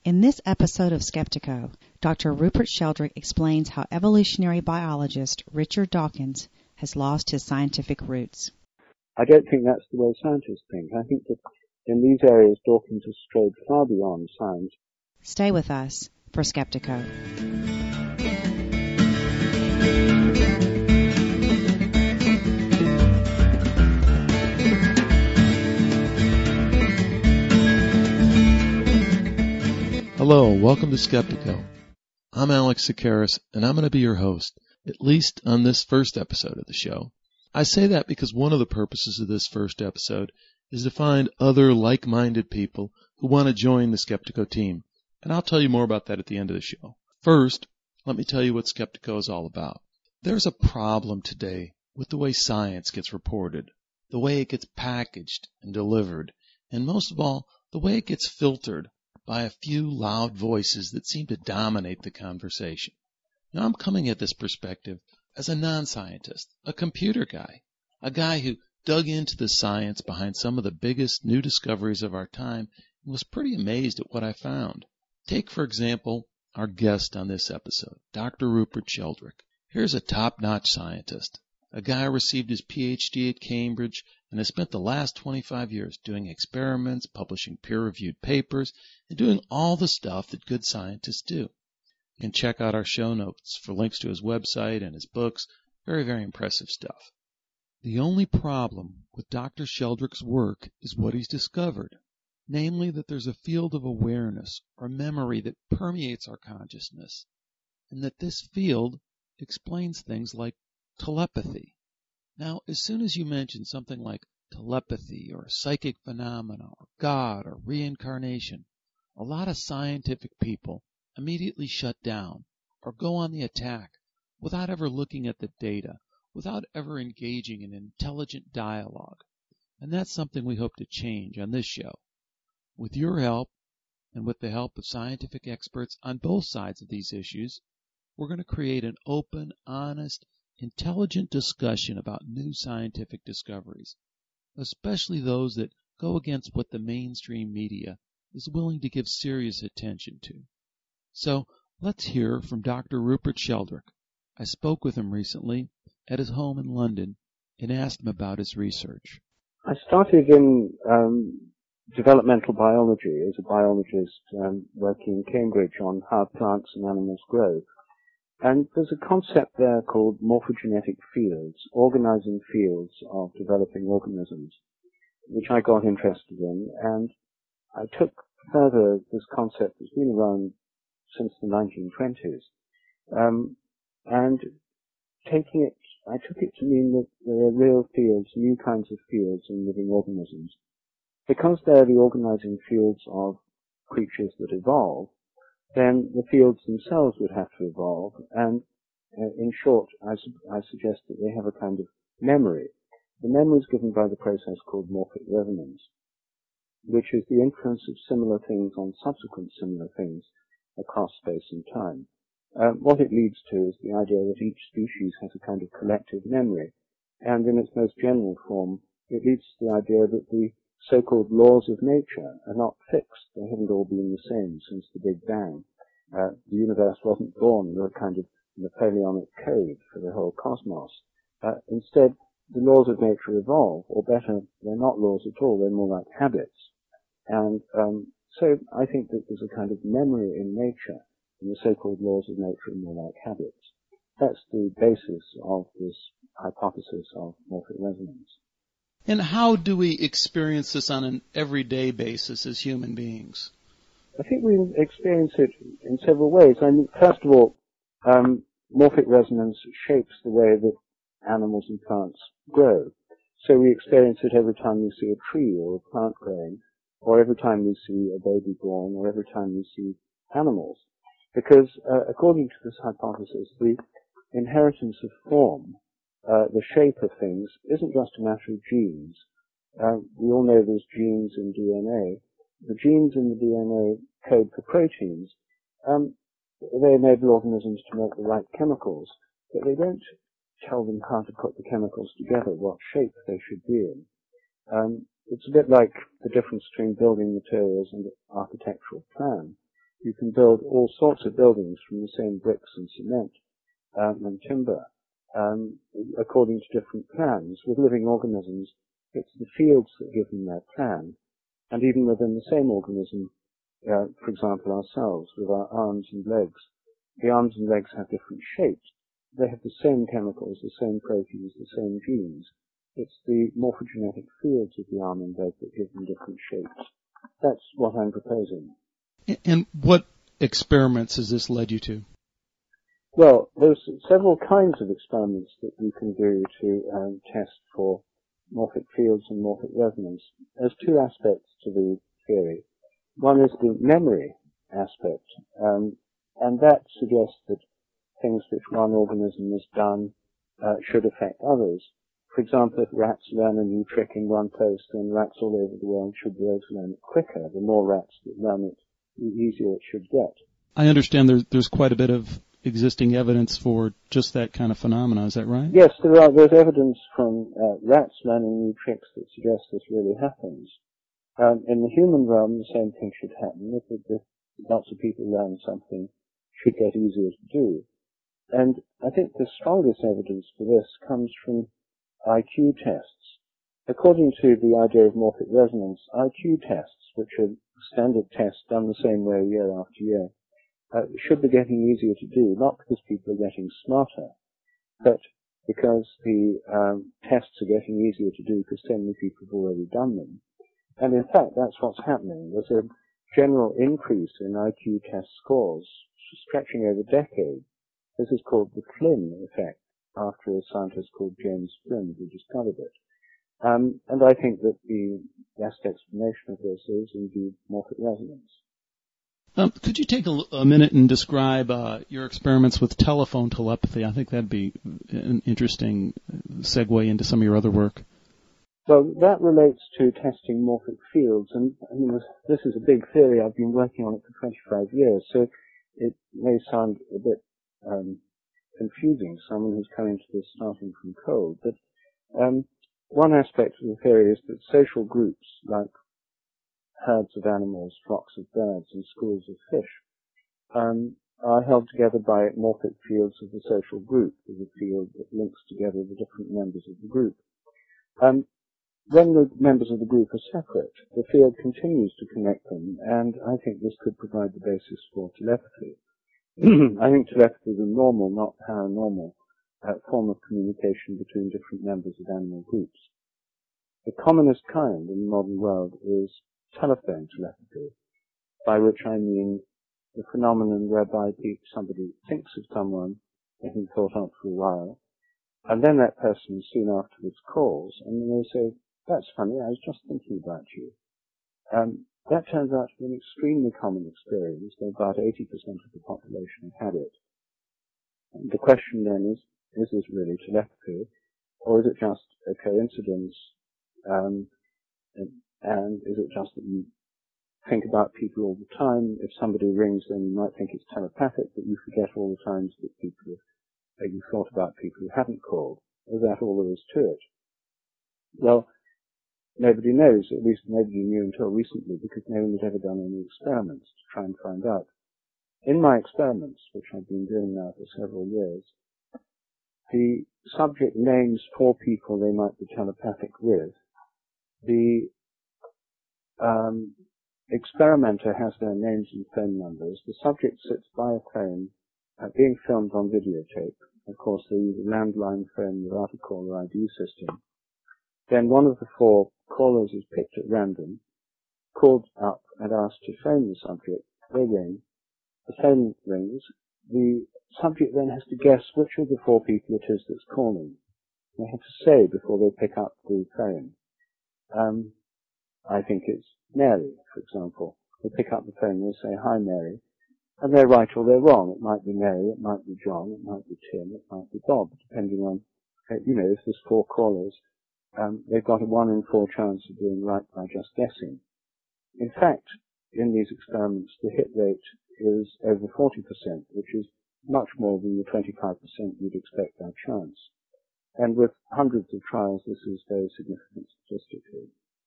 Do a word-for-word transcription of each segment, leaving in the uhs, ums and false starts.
In this episode of Skeptiko, Doctor Rupert Sheldrake explains how evolutionary biologist Richard Dawkins has lost his scientific roots. I don't think that's the way scientists think. I think that in these areas Dawkins has strayed far beyond science. Stay with us for Skeptiko. Hello, welcome to Skeptiko. I'm Alex Sakaris, and I'm going to be your host, at least on this first episode of the show. I say that because one of the purposes of this first episode is to find other like-minded people who want to join the Skeptiko team, and I'll tell you more about that at the end of the show. First, let me tell you what Skeptiko is all about. There's a problem today with the way science gets reported, the way it gets packaged and delivered, and most of all, the way it gets filtered by a few loud voices that seem to dominate the conversation. Now, I'm coming at this perspective as a non-scientist, a computer guy, a guy who dug into the science behind some of the biggest new discoveries of our time and was pretty amazed at what I found. Take, for example, our guest on this episode, Doctor Rupert Sheldrake. Here's a top-notch scientist, a guy who received his P H D at Cambridge and has spent the last twenty-five years doing experiments, publishing peer-reviewed papers, and doing all the stuff that good scientists do. You can check out our show notes for links to his website and his books. Very, very impressive stuff. The only problem with Doctor Sheldrake's work is what he's discovered, namely that there's a field of awareness or memory that permeates our consciousness, and that this field explains things like telepathy. Now, as soon as you mention something like telepathy or psychic phenomena or God or reincarnation, a lot of scientific people immediately shut down or go on the attack without ever looking at the data, without ever engaging in intelligent dialogue. And that's something we hope to change on this show. With your help, and with the help of scientific experts on both sides of these issues, we're going to create an open, honest, intelligent discussion about new scientific discoveries, especially those that go against what the mainstream media is willing to give serious attention to. So let's hear from Doctor Rupert Sheldrake. I spoke with him recently at his home in London and asked him about his research. I started in um, developmental biology as a biologist um, working in Cambridge on how plants and animals grow. And there's a concept there called morphogenetic fields, organizing fields of developing organisms, which I got interested in, and I took further this concept that's been around since the nineteen twenties, um, and taking it, I took it to mean that there are real fields, new kinds of fields in living organisms. Because they're the organizing fields of creatures that evolve, then the fields themselves would have to evolve, and uh, in short, I, su- I suggest that they have a kind of memory. The memory is given by the process called morphic resonance, which is the influence of similar things on subsequent similar things across space and time. Uh, what it leads to is the idea that each species has a kind of collective memory, and in its most general form, it leads to the idea that the so-called laws of nature are not fixed. They haven't all been the same since the Big Bang. Uh, the universe wasn't born with a kind of Napoleonic code for the whole cosmos. Uh, instead, the laws of nature evolve, or better, they're not laws at all, they're more like habits. And um, so I think that there's a kind of memory in nature, and the so-called laws of nature are more like habits. That's the basis of this hypothesis of morphic resonance. And how do we experience this on an everyday basis as human beings? I think we experience it in several ways. I mean, first of all, um, morphic resonance shapes the way that animals and plants grow. So we experience it every time we see a tree or a plant growing, or every time we see a baby born, or every time we see animals. Because uh, according to this hypothesis, the inheritance of form, Uh, the shape of things, isn't just a matter of genes. Uh, we all know there's genes in D N A. The genes in the D N A code for proteins. Um, they enable organisms to make the right chemicals, but they don't tell them how to put the chemicals together, what shape they should be in. Um, it's a bit like the difference between building materials and architectural plan. You can build all sorts of buildings from the same bricks and cement um, and timber um, according to different plans. With living organisms, it's the fields that give them their plan. And even within the same organism, uh, for example, ourselves, with our arms and legs, the arms and legs have different shapes. They have the same chemicals, the same proteins, the same genes. It's the morphogenetic fields of the arm and leg that give them different shapes. That's what I'm proposing. And what experiments has this led you to? Well, there's several kinds of experiments that you can do to um, test for morphic fields and morphic resonance. There's two aspects to the theory. One is the memory aspect, um, and that suggests that things which one organism has done uh, should affect others. For example, if rats learn a new trick in one place, then rats all over the world should be able to learn it quicker. The more rats that learn it, the easier it should get. I understand there's, there's quite a bit of existing evidence for just that kind of phenomena. Is that right? Yes, there are. There's evidence from uh, rats learning new tricks that suggest this really happens. Um, in the human realm, the same thing should happen. If, if lots of people learn something, it should get easier to do. And I think the strongest evidence for this comes from I Q tests. According to the idea of morphic resonance, I Q tests, which are standard tests done the same way year after year, uh, should be getting easier to do, not because people are getting smarter, but because the um, tests are getting easier to do because so many people have already done them. And in fact, that's what's happening. There's a general increase in I Q test scores stretching over decades. This is called the Flynn effect, after a scientist called James Flynn who discovered it. Um, and I think that the best explanation of this is indeed morphic resonance. Um, could you take a, a minute and describe uh, your experiments with telephone telepathy? I think that'd be an interesting segue into some of your other work. Well, that relates to testing morphic fields, and I mean, this is a big theory. I've been working on it for twenty-five years, so it may sound a bit um, confusing to someone who's coming to this starting from cold. But um, one aspect of the theory is that social groups, like herds of animals, flocks of birds, and schools of fish, um, are held together by morphic fields of the social group, as a field that links together the different members of the group. Um, when the members of the group are separate, the field continues to connect them, and I think this could provide the basis for telepathy. I think telepathy is a normal, not paranormal, uh, form of communication between different members of animal groups. The commonest kind in the modern world is telephone telepathy, by which I mean the phenomenon whereby somebody thinks of someone they've been thought of for a while, and then that person soon afterwards calls, and then they say, "That's funny, I was just thinking about you." Um, that turns out to be an extremely common experience, though about eighty percent of the population have had it. And the question then is, is this really telepathy, or is it just a coincidence, um, and, and is it just that you think about people all the time? If somebody rings, then you might think it's telepathic, but you forget all the times that people that you thought about people who hadn't called. Is that all there is to it? Well, nobody knows, at least nobody knew until recently, because no one had ever done any experiments to try and find out. In my experiments, which I've been doing now for several years, the subject names four people they might be telepathic with. The um, experimenter has their names and phone numbers. The subject sits by a phone, uh, being filmed on videotape. Of course, they use a landline phone without a caller I D system. Then one of the four callers is picked at random, called up and asked to phone the subject. They ring. The phone rings. The subject then has to guess which of the four people it is that's calling. They have to say before they pick up the phone. Um, I think it's Mary, for example. They pick up the phone, they say, "Hi, Mary." And they're right or they're wrong. It might be Mary, it might be John, it might be Tim, it might be Bob, depending on, you know, if there's four callers. Um, they've got a one in four chance of being right by just guessing. In fact, in these experiments, the hit rate is over forty percent, which is much more than the twenty-five percent you'd expect by chance. And with hundreds of trials, this is very significant statistically.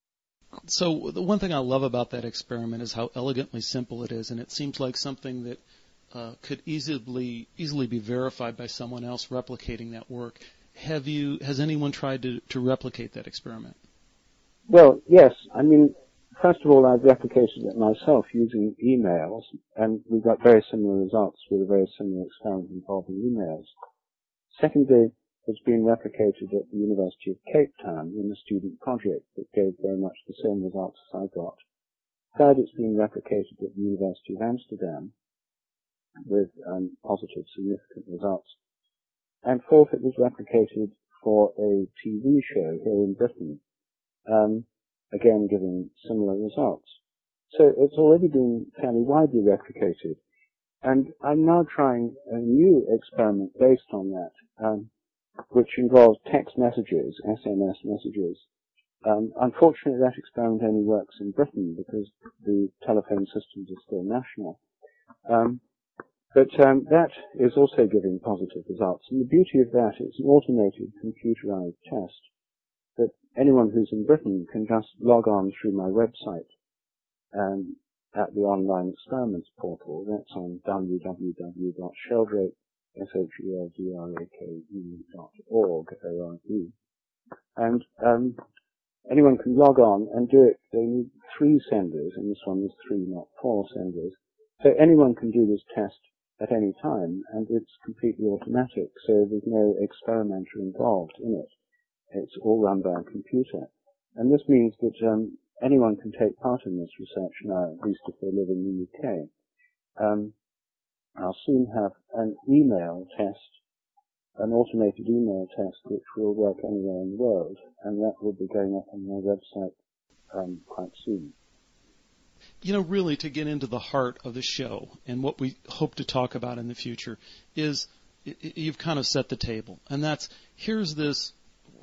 So the one thing I love about that experiment is how elegantly simple it is, and it seems like something that uh, could easily easily be verified by someone else replicating that work. Have you? Has anyone tried to, to replicate that experiment? Well, yes. I mean, first of all, I've replicated it myself using emails, and we got very similar results with a very similar experiment involving emails. Secondly, it's been replicated at the University of Cape Town in a student project that gave very much the same results as I got. Third, it's been replicated at the University of Amsterdam with um, positive, significant results. And fourth, it was replicated for a T V show here in Britain, um, again giving similar results. So it's already been fairly widely replicated. And I'm now trying a new experiment based on that, um, which involves text messages, S M S messages. Um, unfortunately, that experiment only works in Britain because the telephone systems are still national. Um, but um, that is also giving positive results. And the beauty of that is an automated, computerized test that anyone who's in Britain can just log on through my website um, at the online experiments portal. That's on w w w dot sheldrake dot org, O R G. And um, anyone can log on and do it. They need three senders, and this one is three, not four senders. So anyone can do this test at any time, and it's completely automatic, so there's no experimenter involved in it. It's all run by a computer. And this means that um, anyone can take part in this research now, at least if they live in the U K. Um, I'll soon have an email test, an automated email test, which will work anywhere in the world, and that will be going up on my website um, quite soon. You know, really, to get into the heart of the show and what we hope to talk about in the future is you've kind of set the table, and that's here's this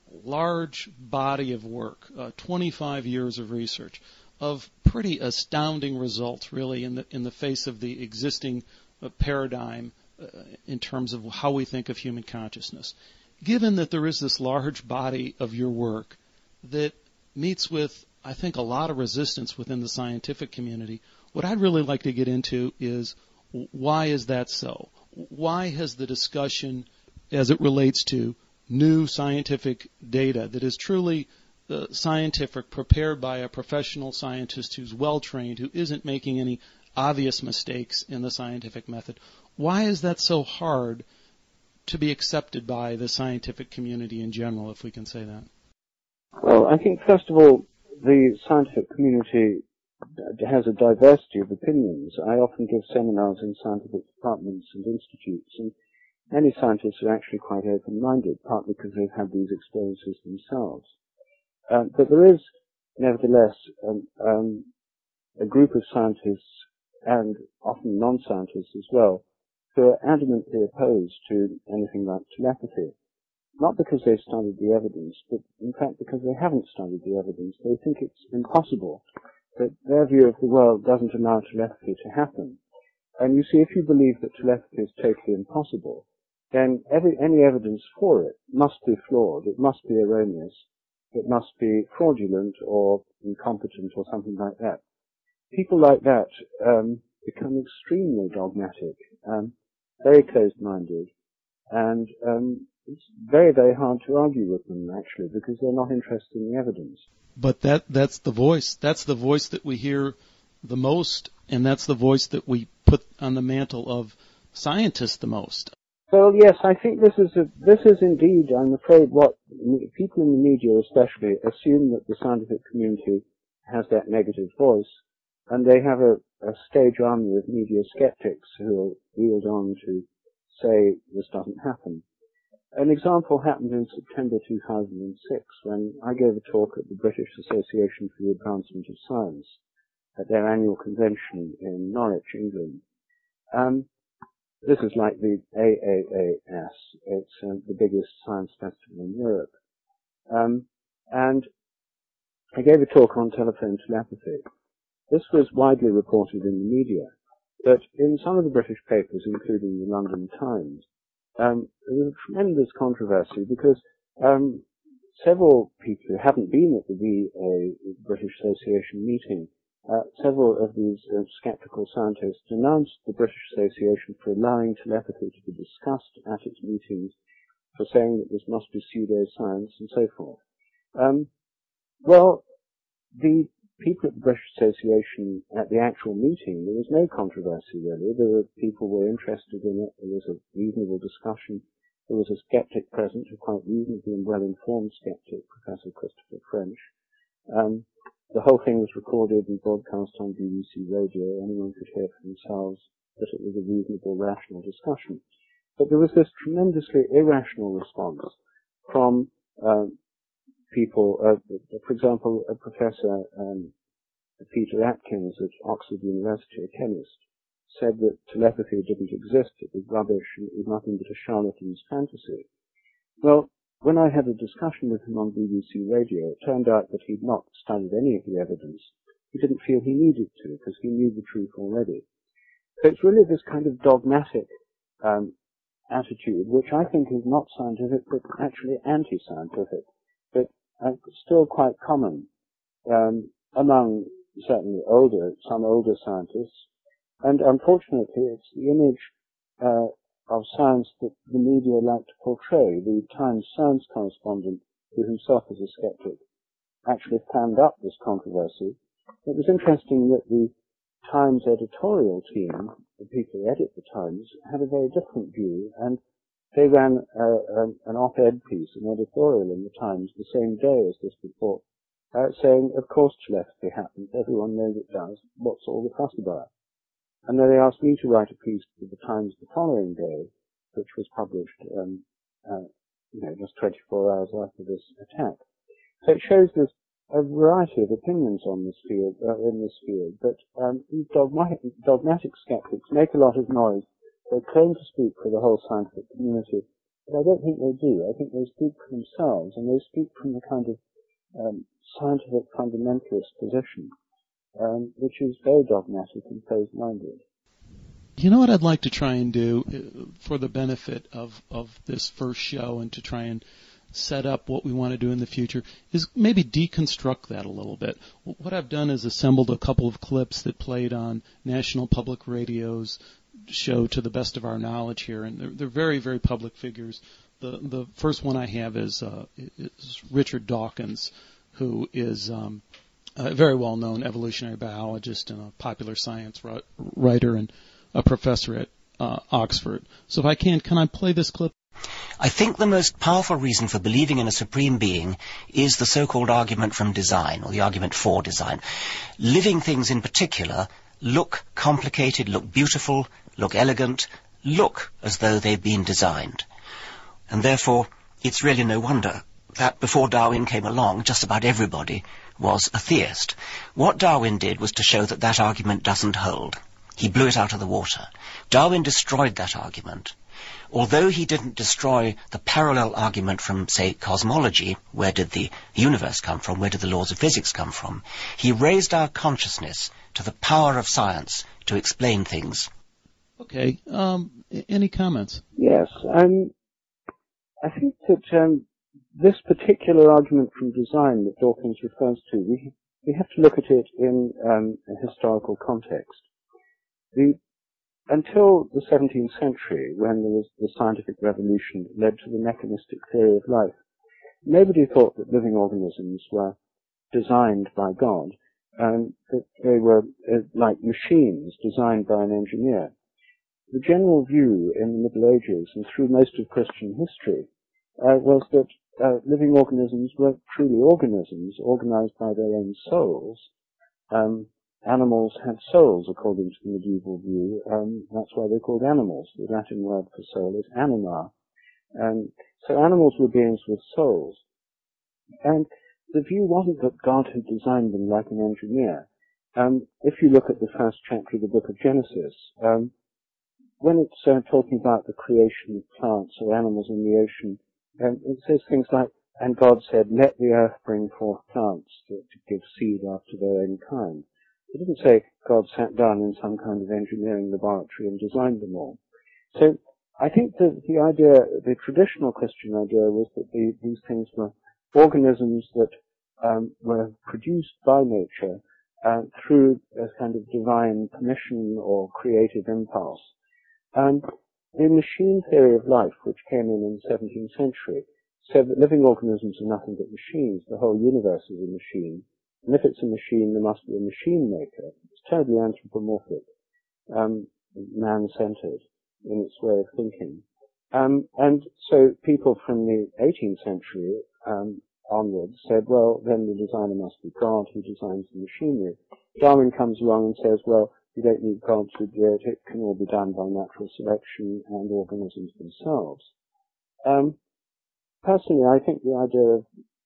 large body of work, uh, twenty-five years of research, of pretty astounding results, really, in the in the face of the existing uh, paradigm uh, in terms of how we think of human consciousness. Given that there is this large body of your work that meets with, I think, a lot of resistance within the scientific community, what I'd really like to get into is why is that so? Why has the discussion, as it relates to new scientific data that is truly uh, scientific, prepared by a professional scientist who's well-trained, who isn't making any obvious mistakes in the scientific method, why is that so hard to be accepted by the scientific community in general, if we can say that? Well, I think, first of all, the scientific community has a diversity of opinions. I often give seminars in scientific departments and institutes, and many scientists are actually quite open-minded, partly because they've had these experiences themselves. Um, but there is, nevertheless, um, um, a group of scientists, and often non-scientists as well, who are adamantly opposed to anything like telepathy. Not because they've studied the evidence, but in fact because they haven't studied the evidence. They think it's impossible, that their view of the world doesn't allow telepathy to happen. And you see, if you believe that telepathy is totally impossible, then every, any evidence for it must be flawed, it must be erroneous, it must be fraudulent or incompetent or something like that. People like that um, become extremely dogmatic, um, very closed-minded, and um, it's very, very hard to argue with them, actually, because they're not interested in the evidence. But that that's the voice. That's the voice that we hear the most, and that's the voice that we put on the mantle of scientists the most. Well, yes, I think this is a, this is indeed, I'm afraid, what people in the media especially assume, that the scientific community has that negative voice, and they have a, a stage army of media skeptics who are wheeled on to say this doesn't happen. An example happened in September two thousand six when I gave a talk at the British Association for the Advancement of Science at their annual convention in Norwich, England. Um, this is like the A A A S. It's uh, the biggest science festival in Europe. Um, and I gave a talk on telephone telepathy. This was widely reported in the media, but in some of the British papers, including the London Times, Um, there was a tremendous controversy because um, several people who haven't been at the V A, British Association meeting, uh, several of these uh, skeptical scientists denounced the British Association for allowing telepathy to be discussed at its meetings, for saying that this must be pseudoscience and so forth. Um, well, the people at the British Association at the actual meeting, there was no controversy really. There were people who were interested in it. There was a reasonable discussion. There was a skeptic present, a quite reasonably and well-informed skeptic, Professor Christopher French. Um, the whole thing was recorded and broadcast on B B C Radio. Anyone could hear for themselves that it was a reasonable, rational discussion. But there was this tremendously irrational response from um, people, uh, for example, a professor, um, Peter Atkins at Oxford University, a chemist, said that telepathy didn't exist, it was rubbish, and it was nothing but a charlatan's fantasy. Well, when I had a discussion with him on B B C Radio, it turned out that he'd not studied any of the evidence. He didn't feel he needed to, because he knew the truth already. So it's really this kind of dogmatic um, attitude, which I think is not scientific, but actually anti-scientific, but uh, still quite common um, among certainly older, some older scientists. And unfortunately, it's the image uh, of science that the media like to portray. The Times science correspondent, who himself is a skeptic, actually fanned up this controversy. It was interesting that the Times editorial team, the people who edit the Times, had a very different view, and they ran uh, an, an op-ed piece, an editorial in the Times the same day as this report, uh, saying, of course telepathy happens, everyone knows it does, what's all the fuss about? And then they asked me to write a piece for the Times the following day, which was published, um, uh, you know, just twenty-four hours after this attack. So it shows there's a variety of opinions on this field, uh, in this field, but um, these dogmatic, dogmatic skeptics make a lot of noise. They claim to speak for the whole scientific community, but I don't think they do. I think they speak for themselves, and they speak from the kind of um, scientific fundamentalist position, um, which is very dogmatic and closed-minded. You know what I'd like to try and do uh, for the benefit of, of this first show and to try and set up what we want to do in the future is maybe deconstruct that a little bit. What I've done is assembled a couple of clips that played on National Public Radio's show To the Best of Our Knowledge here, and they're, they're very, very public figures. The the first one I have is, uh, is Richard Dawkins, who is um, a very well-known evolutionary biologist and a popular science writer and a professor at uh, Oxford. So if I can, can I play this clip? I think the most powerful reason for believing in a supreme being is the so-called argument from design, or the argument for design. Living things in particular look complicated, look beautiful, look elegant, look as though they've been designed. And therefore, it's really no wonder that before Darwin came along, just about everybody was a theist. What Darwin did was to show that that argument doesn't hold. He blew it out of the water. Darwin destroyed that argument. Although he didn't destroy the parallel argument from, say, cosmology, where did the universe come from, where did the laws of physics come from, he raised our consciousness to the power of science to explain things. Okay, um, any comments? Yes, um, I think that um, this particular argument from design that Dawkins refers to, we, we have to look at it in um, a historical context. The Until the seventeenth century, when there was the scientific revolution that led to the mechanistic theory of life, nobody thought that living organisms were designed by God, and that they were uh, like machines designed by an engineer. The general view in the Middle Ages and through most of Christian history uh, was that uh, living organisms were truly organisms organized by their own souls. Um, Animals had souls, according to the medieval view. Um, that's why they're called animals. The Latin word for soul is anima. And so animals were beings with souls. And the view wasn't that God had designed them like an engineer. Um, if you look at the first chapter of the book of Genesis, um, when it's uh, talking about the creation of plants or animals in the ocean, um, it says things like, and God said, let the earth bring forth plants to, to give seed after their own kind. It didn't say God sat down in some kind of engineering laboratory and designed them all. So I think that the idea, the traditional Christian idea was that the, these things were organisms that um, were produced by nature uh, through a kind of divine permission or creative impulse. And the machine theory of life, which came in in the seventeenth century, said that living organisms are nothing but machines. The whole universe is a machine. And if it's a machine, there must be a machine maker. It's terribly anthropomorphic, um, man-centered in its way of thinking. Um, and so people from the eighteenth century um, onwards said, well, then the designer must be God who designs the machinery. Darwin comes along and says, well, you don't need God to do it. It can all be done by natural selection and organisms themselves. Um, personally, I think the idea of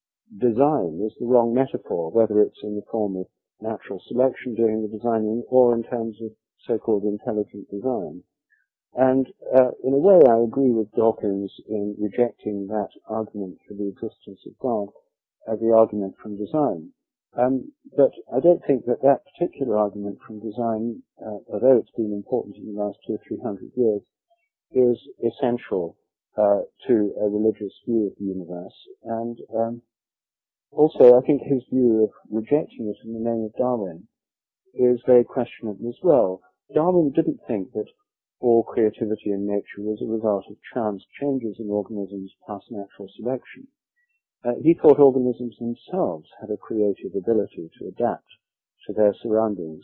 design is the wrong metaphor, whether it's in the form of natural selection doing the designing or in terms of so-called intelligent design. And uh, in a way, I agree with Dawkins in rejecting that argument for the existence of God as the argument from design. Um, but I don't think that that particular argument from design, uh, although it's been important in the last two or three hundred years, is essential uh, to a religious view of the universe. And um, also, I think his view of rejecting it in the name of Darwin is very questionable as well. Darwin didn't think that all creativity in nature was a result of chance changes in organisms plus natural selection. Uh, he thought organisms themselves had a creative ability to adapt to their surroundings.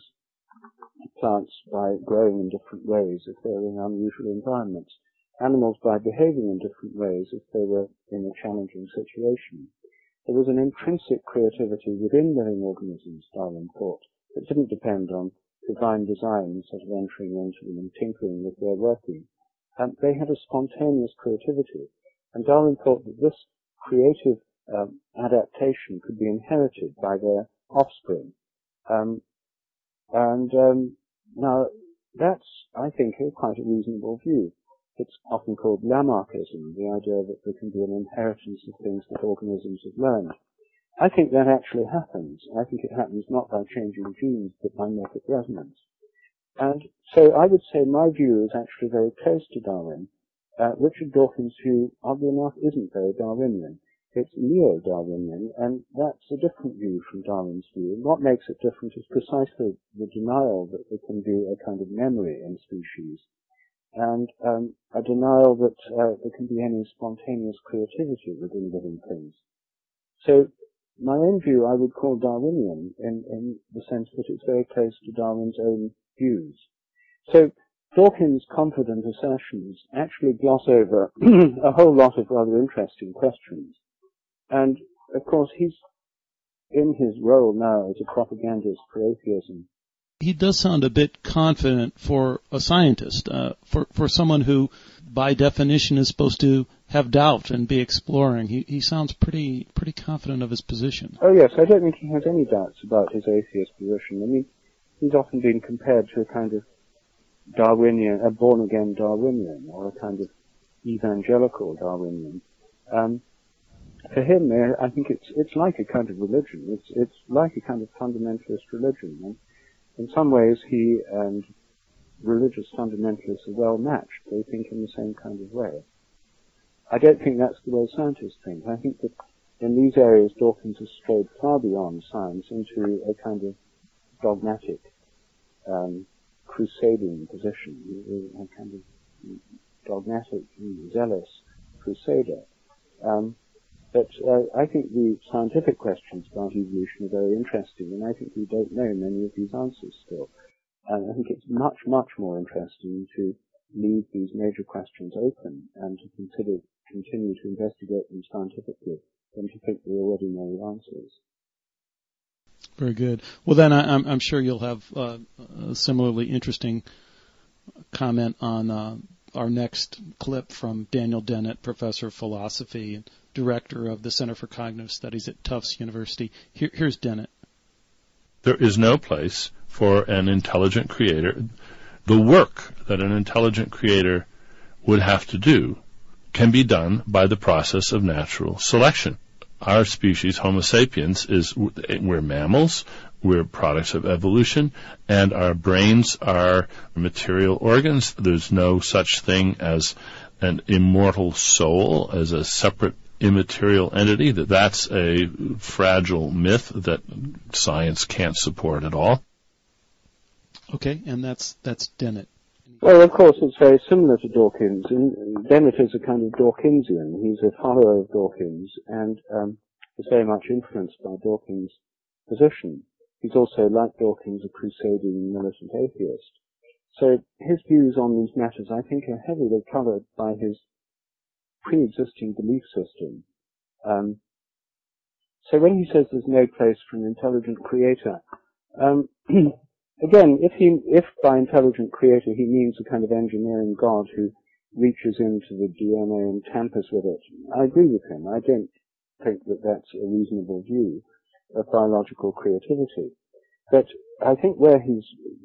Plants by growing in different ways if they were in unusual environments. Animals by behaving in different ways if they were in a challenging situation. There was an intrinsic creativity within living organisms, Darwin thought, that didn't depend on divine design sort of entering into them and tinkering with their working. And they had a spontaneous creativity. And Darwin thought that this creative um, adaptation could be inherited by their offspring. Um, and um, now, that's, I think, a quite a reasonable view. It's often called Lamarckism, the idea that there can be an inheritance of things that organisms have learned. I think that actually happens. I think it happens not by changing genes, but by morphic resonance. And so I would say my view is actually very close to Darwin. Uh, Richard Dawkins' view, oddly enough, isn't very Darwinian. It's neo-Darwinian, and that's a different view from Darwin's view. And what makes it different is precisely the denial that there can be a kind of memory in species, and um, a denial that uh, there can be any spontaneous creativity within living things. So my own view I would call Darwinian in, in the sense that it's very close to Darwin's own views. So Dawkins' confident assertions actually gloss over a whole lot of rather interesting questions. And, of course, he's in his role now as a propagandist for atheism. He does sound a bit confident for a scientist, uh, for, for someone who, by definition, is supposed to have doubt and be exploring. He, he sounds pretty pretty confident of his position. Oh, yes, I don't think he has any doubts about his atheist position. I mean, he's often been compared to a kind of Darwinian, a born-again Darwinian, or a kind of evangelical Darwinian. Um, for him, I think it's it's like a kind of religion. It's it's like a kind of fundamentalist religion. And in some ways, he and religious fundamentalists are well matched. They think in the same kind of way. I don't think that's the way scientists think. I think that in these areas, Dawkins has strayed far beyond science into a kind of dogmatic, um, crusading position, a kind of dogmatic, zealous crusader. Um, but uh, I think the scientific questions about evolution are very interesting, and I think we don't know many of these answers still. And I think it's much, much more interesting to leave these major questions open and to consider, continue to investigate them scientifically than to think we already know the answers. Very good. Well, then I, I'm, I'm sure you'll have uh, a similarly interesting comment on uh, our next clip from Daniel Dennett, professor of philosophy and director of the Center for Cognitive Studies at Tufts University. Here, here's Dennett. There is no place for an intelligent creator. The work that an intelligent creator would have to do can be done by the process of natural selection. Our species, Homo sapiens, is we're mammals, we're products of evolution, and our brains are material organs. There's no such thing as an immortal soul, as a separate immaterial entity, that that's a fragile myth that science can't support at all. Okay, and that's that's Dennett. Well, of course, it's very similar to Dawkins. And Dennett is a kind of Dawkinsian. He's a follower of Dawkins and um, is very much influenced by Dawkins' position. He's also, like Dawkins, a crusading militant atheist. So his views on these matters, I think, are heavily covered by his pre-existing belief system. Um, so when he says there's no place for an intelligent creator, um, again, if he, if by intelligent creator he means a kind of engineering god who reaches into the D N A and tampers with it, I agree with him. I don't think that that's a reasonable view of biological creativity. But I think where he's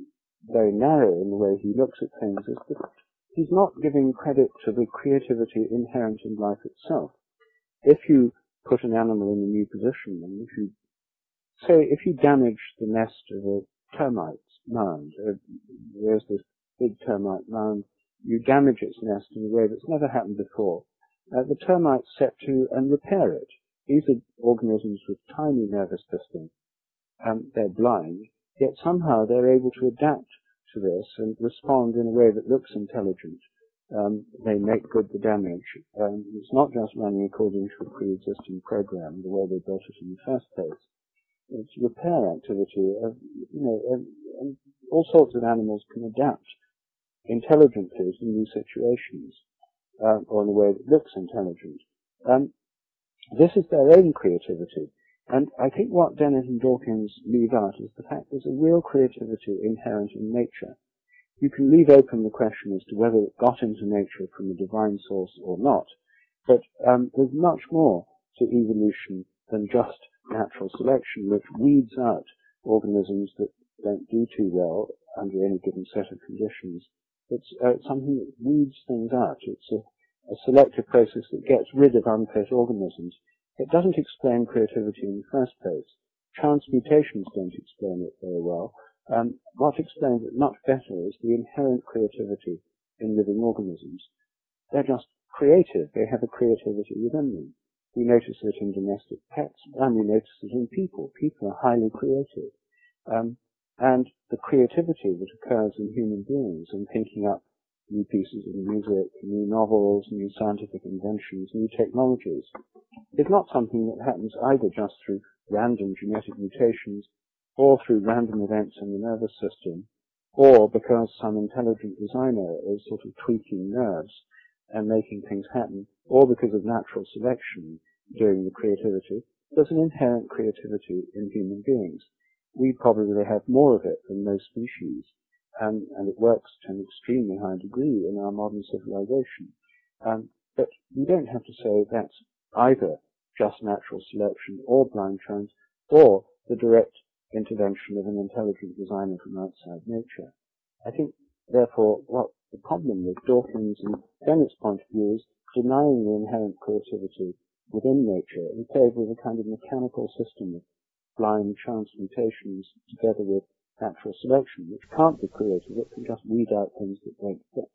very narrow in the way he looks at things is that he's not giving credit to the creativity inherent in life itself. If you put an animal in a new position, and if you say, if you damage the nest of a termite mound, uh, there's this big termite mound, you damage its nest in a way that's never happened before. Uh, the termites set to and repair it. These are organisms with tiny nervous system. Um, they're blind, yet somehow they're able to adapt to this and respond in a way that looks intelligent. Um, they make good the damage. Um, it's not just running according to a pre-existing program, the way they built it in the first place. It's repair activity. Of, you know, and, and all sorts of animals can adapt intelligently to new situations, uh, or in a way that looks intelligent. Um, this is their own creativity. And I think what Dennett and Dawkins leave out is the fact there's a real creativity inherent in nature. You can leave open the question as to whether it got into nature from a divine source or not, but um, there's much more to evolution than just natural selection, which weeds out organisms that don't do too well under any given set of conditions. It's uh, something that weeds things out. It's a, a selective process that gets rid of unfit organisms. It doesn't explain creativity in the first place. Chance mutations don't explain it very well. Um, what explains it much better is the inherent creativity in living organisms. They're just creative. They have a creativity within them. We notice it in domestic pets, and we notice it in people. People are highly creative. Um, and the creativity that occurs in human beings in thinking up new pieces of music, new novels, new scientific inventions, new technologies, is not something that happens either just through random genetic mutations or through random events in the nervous system, or because some intelligent designer is sort of tweaking nerves and making things happen, or because of natural selection doing the creativity. There's an inherent creativity in human beings. We probably have more of it than most species, and, and it works to an extremely high degree in our modern civilization. Um, but we don't have to say that's either just natural selection or blind chance or the direct intervention of an intelligent designer from outside nature. I think, therefore, what the problem with Dawkins and Dennett's point of view is denying the inherent creativity within nature in favor of a kind of mechanical system of blind chance mutations together with natural selection, which can't be creative. It can just weed out things that don't fit.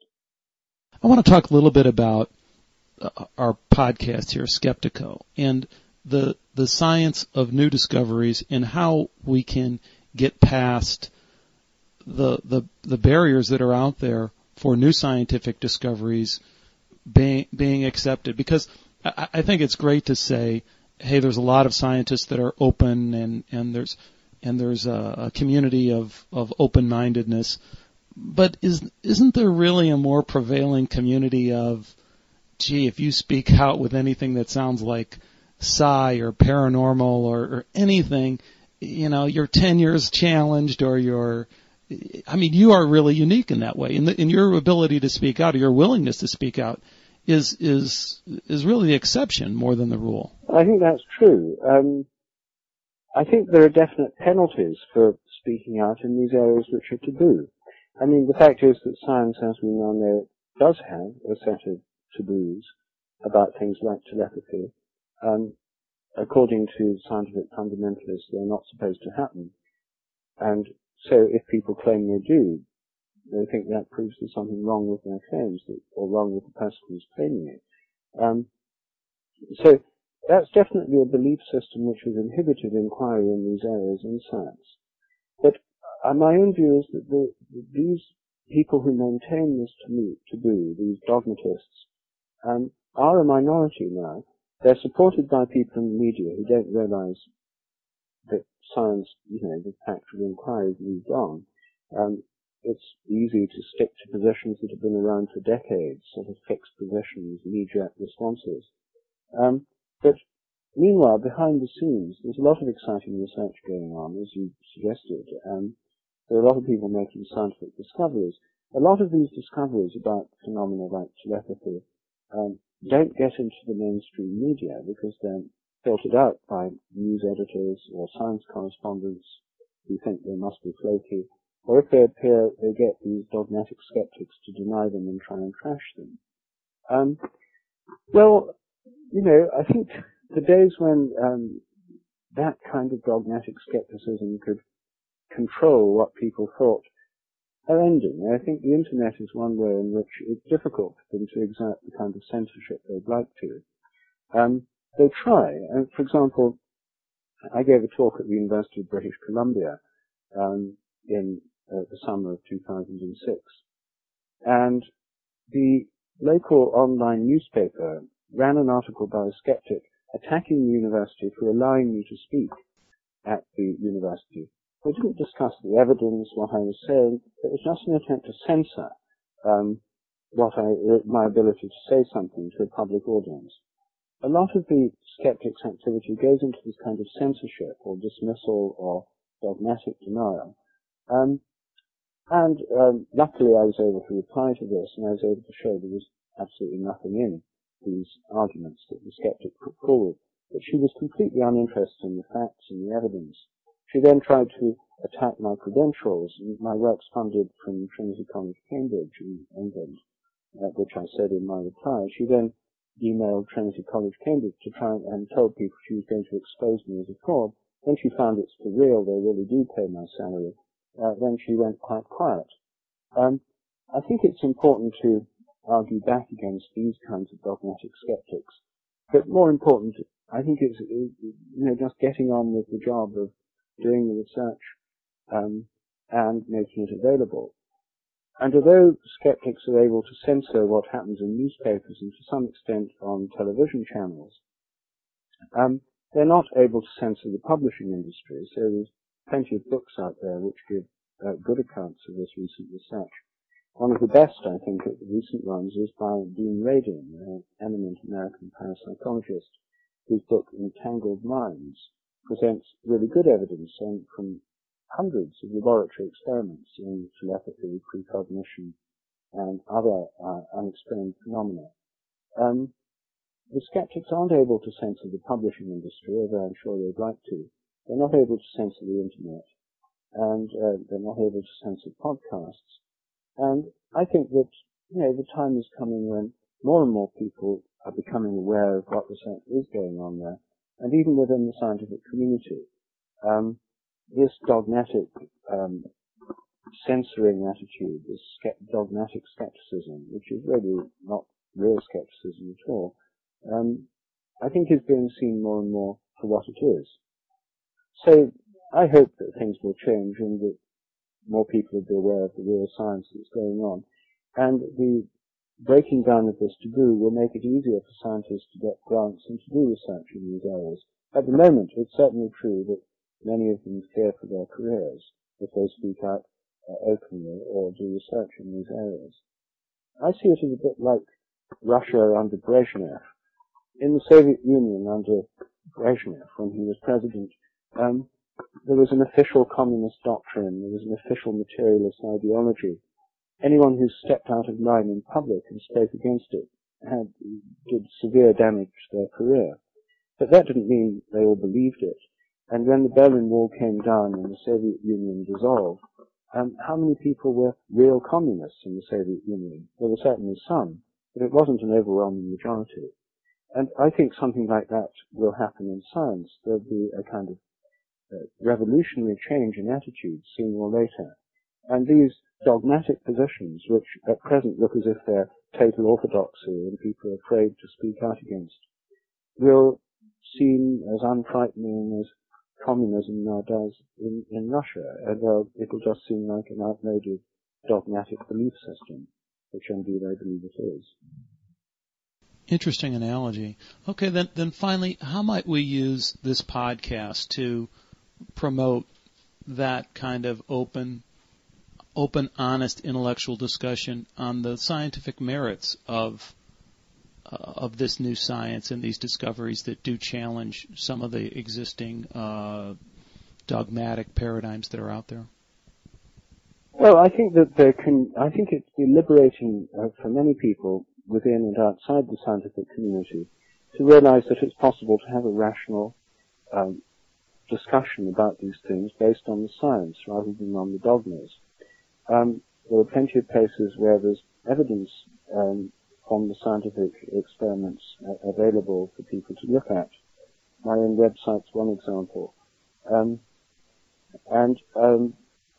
I want to talk a little bit about uh, our podcast here, Skeptico, and the the science of new discoveries and how we can get past the the, the barriers that are out there for new scientific discoveries being being accepted. Because I, I think it's great to say, hey, there's a lot of scientists that are open, and, and there's and there's a, a community of, of open-mindedness. But is isn't there really a more prevailing community of, gee, if you speak out with anything that sounds like psi or paranormal or, or anything, you know, you're ten years challenged, or you're, I mean, you are really unique in that way. In, the, in your ability to speak out, or your willingness to speak out, is is is really the exception more than the rule. I think that's true. Um, I think there are definite penalties for speaking out in these areas which are taboo. I mean, the fact is that science, as we now know, does have a set of taboos about things like telepathy. Um, according to scientific fundamentalists, they're not supposed to happen. And so if people claim they do, they think that proves there's something wrong with their claims, that, or wrong with the person who's claiming it. Um, So that's definitely a belief system which has inhibited inquiry in these areas in science. But uh, my own view is that the, these people who maintain this taboo, these dogmatists, um, are a minority now. They're supported by people in the media who don't realize that science, you know, the factual inquiry has moved on. Um, it's easy to stick to positions that have been around for decades, sort of fixed positions, knee-jerk responses. Um, but meanwhile, behind the scenes, there's a lot of exciting research going on, as you suggested. Um, there are a lot of people making scientific discoveries. A lot of these discoveries about phenomena like telepathy um, don't get into the mainstream media because they're filtered out by news editors or science correspondents who think they must be flaky. Or if they appear, they get these dogmatic skeptics to deny them and try and trash them. Um, well, you know, I think the days when um, that kind of dogmatic skepticism could control what people thought are ending. I think the internet is one way in which it's difficult for them to exert the kind of censorship they'd like to. Um, they try. And for example, I gave a talk at the University of British Columbia um, in uh, the summer of two thousand six, and the local online newspaper ran an article by a skeptic attacking the university for allowing me to speak at the university. We didn't discuss the evidence, what I was saying. It was just an attempt to censor um, what I, my ability to say something to a public audience. A lot of the skeptics' activity goes into this kind of censorship or dismissal or dogmatic denial. Um, and um, luckily I was able to reply to this, and I was able to show there was absolutely nothing in these arguments that the skeptic put forward. But she was completely uninterested in the facts and the evidence. She then tried to attack my credentials. My work's funded from Trinity College, Cambridge in England, uh, which I said in my reply. She then emailed Trinity College, Cambridge to try and, and told people she was going to expose me as a fraud. When she found it's for real, they really do pay my salary, uh, then she went quite quiet. Um, I think it's important to argue back against these kinds of dogmatic skeptics. But more important, I think it's, you know, just getting on with the job of doing the research um, and making it available. And although skeptics are able to censor what happens in newspapers and to some extent on television channels, um, they're not able to censor the publishing industry. So there's plenty of books out there which give uh, good accounts of this recent research. One of the best, I think, of the recent ones is by Dean Radin, an eminent American parapsychologist, whose book Entangled Minds presents really good evidence um, from hundreds of laboratory experiments in telepathy, precognition, and other uh, unexplained phenomena. Um, the skeptics aren't able to censor the publishing industry, although I'm sure they'd like to. They're not able to censor the internet, and uh, they're not able to censor podcasts. And I think that, you know, the time is coming when more and more people are becoming aware of what research is going on there, and even within the scientific community. Um, this dogmatic um, censoring attitude, this ske- dogmatic skepticism, which is really not real skepticism at all, um, I think is being seen more and more for what it is. So I hope that things will change and that more people will be aware of the real science that's going on. And the breaking down of this taboo will make it easier for scientists to get grants and to do research in these areas. At the moment, it's certainly true that many of them fear for their careers if they speak out uh, openly or do research in these areas. I see it as a bit like Russia under Brezhnev. In the Soviet Union under Brezhnev, when he was president, um, there was an official communist doctrine, there was an official materialist ideology. Anyone who stepped out of line in public and spoke against it had did severe damage to their career. But that didn't mean they all believed it. And when the Berlin Wall came down and the Soviet Union dissolved, um, how many people were real communists in the Soviet Union? There were certainly some, but it wasn't an overwhelming majority. And I think something like that will happen in science. There'll be a kind of uh, revolutionary change in attitudes sooner or later. And these dogmatic positions, which at present look as if they're total orthodoxy and people are afraid to speak out against, will seem as unfrightening as communism now does in, in Russia. And uh, it'll just seem like an outmoded dogmatic belief system, which indeed I believe it is. Interesting analogy. Okay, then, then finally, how might we use this podcast to promote that kind of open, open, honest intellectual discussion on the scientific merits of uh, of this new science and these discoveries that do challenge some of the existing uh, dogmatic paradigms that are out there? Well, I think that there can. I think it's be liberating uh, for many people within and outside the scientific community to realize that it's possible to have a rational um, discussion about these things based on the science rather than on the dogmas. Um, there are plenty of places where there's evidence um, from the scientific experiments uh, available for people to look at. My own website's one example. Um, and um,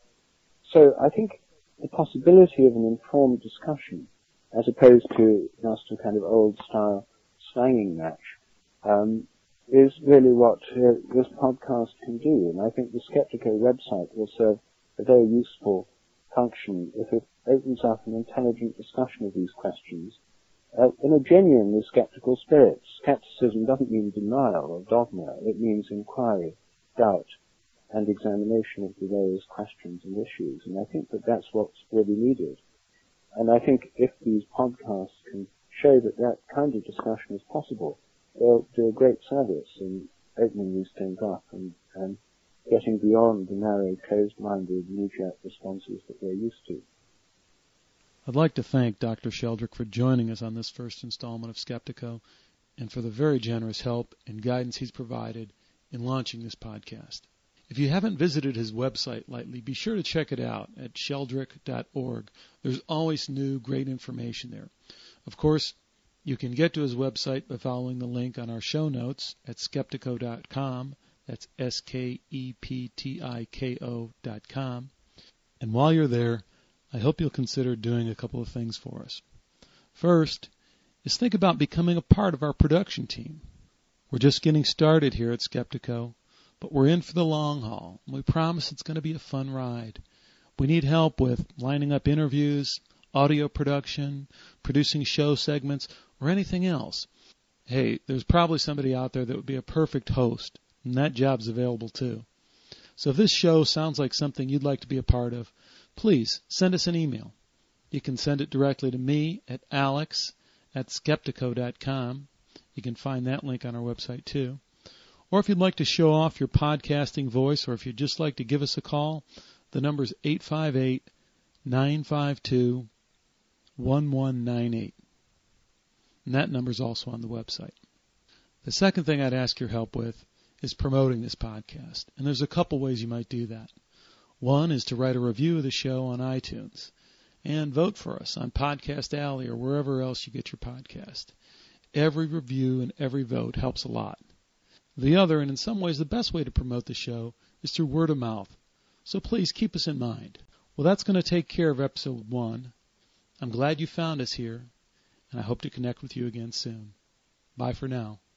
so I think the possibility of an informed discussion, as opposed to just a kind of old-style slanging match, um, is really what uh, this podcast can do. And I think the Skeptico website will serve a very useful function if it opens up an intelligent discussion of these questions uh, in a genuinely skeptical spirit. Skepticism doesn't mean denial or dogma. It means inquiry, doubt, and examination of the various questions and issues. And I think that that's what's really needed. And I think if these podcasts can show that that kind of discussion is possible, they'll do a great service in opening these things up and, and getting beyond the narrow, closed-minded, knee-jerk responses that we're used to. I'd like to thank Doctor Sheldrick for joining us on this first installment of Skeptico and for the very generous help and guidance he's provided in launching this podcast. If you haven't visited his website lately, be sure to check it out at sheldrick dot org. There's always new, great information there. Of course, you can get to his website by following the link on our show notes at skeptico dot com. That's S K E P T I K O dot com. And while you're there, I hope you'll consider doing a couple of things for us. First is think about becoming a part of our production team. We're just getting started here at Skeptico, but we're in for the long haul, and we promise it's going to be a fun ride. We need help with lining up interviews, audio production, producing show segments, or anything else. Hey, there's probably somebody out there that would be a perfect host, and that job's available too. So if this show sounds like something you'd like to be a part of, please send us an email. You can send it directly to me at alex at skeptico dot com. You can find that link on our website too. Or if you'd like to show off your podcasting voice, or if you'd just like to give us a call, the number is eight five eight, nine five two, one one nine eight. And that number is also on the website. The second thing I'd ask your help with is promoting this podcast. And there's a couple ways you might do that. One is to write a review of the show on iTunes and vote for us on Podcast Alley or wherever else you get your podcast. Every review and every vote helps a lot. The other, and in some ways the best way to promote the show, is through word of mouth. So please keep us in mind. Well, that's going to take care of episode one. I'm glad you found us here, and I hope to connect with you again soon. Bye for now.